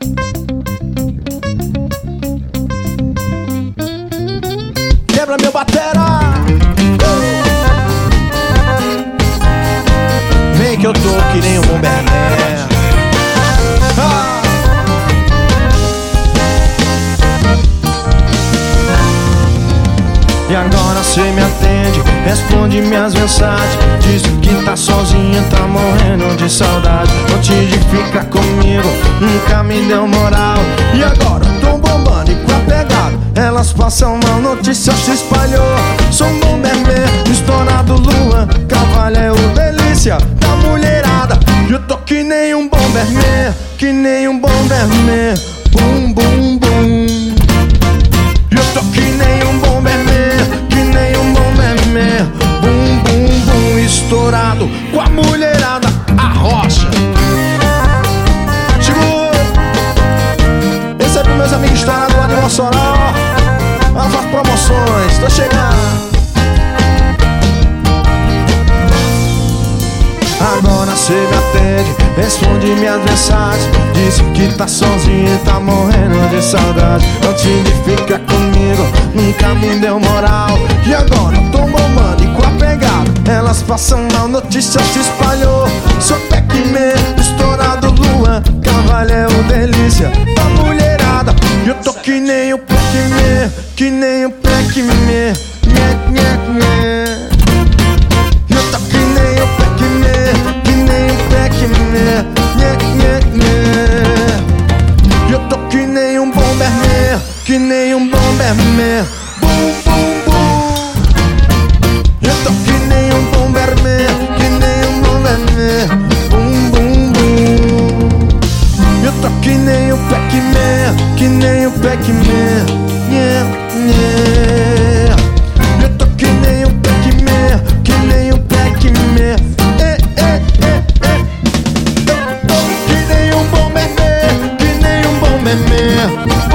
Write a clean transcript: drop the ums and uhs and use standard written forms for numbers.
Quebra meu batera. Vem que eu tô que nem um Bomberman. E agora cê me atende, responde minhas mensagens. Diz que tá sozinha, tá morrendo de saudade. Antes de ficar comigo, nunca me deu moral. E agora tô bombando e com a pegada elas passam mal, notícia se espalhou. Sou um Bomberman, estourado Luan, Cavalheiro, delícia da mulherada. Eu tô que nem um Bomberman, que nem um Bomberman. Bum, bum, bum. Eu tô que nem um Bomberman, que nem um Bomberman. Bum, bum, bum. Estourado com a mulherada, a rocha. Segura. Esse é pros meus amigos estourados lá de Mossoró. Novas promoções, tô chegando. Agora cê me atende, responde minhas mensagens. Diz que tá sozinha e tá morrendo de saudade. Antes de ficar comigo, nunca me deu moral. E agora tô bombando e com a pegada elas passam mal, notícia se espalhou. Sou Pac-Man, estourado Luan, Cavalheiro, delícia da mulherada. Eu tô que nem o Pac-Man, que nem o Pac-Man. Eu tô que nem o Pac-Man, que nem o Pac-Man. Eu tô que nem um Bomberman, que nem um Bomberman. Bum, bum, bum. Eu tô que nem um Bomberman, que nem um Bomberman. Bum, bum, bum. Eu tô que nem o Pac-Man, que nem o Pac-Man. Eu tô que nem o Pac-Man, que nem o Pac-Man. Eu tô que nem um Bomberman, que nem um Bomberman.